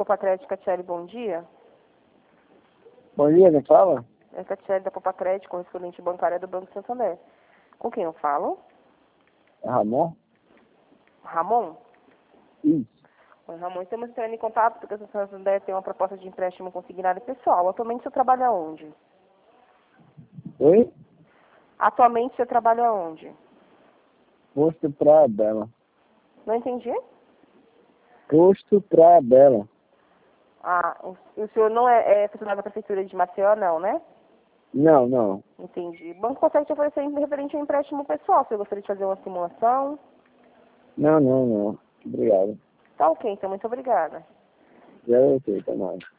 Popacred, Catiele, bom dia. Bom dia, quem fala? É Catiele da Popacred, correspondente bancária do Banco Santander. Com quem eu falo? É Ramon? Ramon? Isso. Oi, Ramon, estamos entrando em contato porque o Santander tem uma proposta de empréstimo consignado pessoal. Atualmente você trabalha onde? Oi? Atualmente você trabalha onde? Posto Praia Bela. Não entendi? Posto Praia Bela. Ah, o senhor não é funcionário da Prefeitura de Maceió, não, né? Não, não. Entendi. O banco consegue te oferecer referente ao empréstimo pessoal. Você gostaria de fazer uma simulação? Não. Obrigado. Tá ok, então muito obrigada. Já ok, tá mais.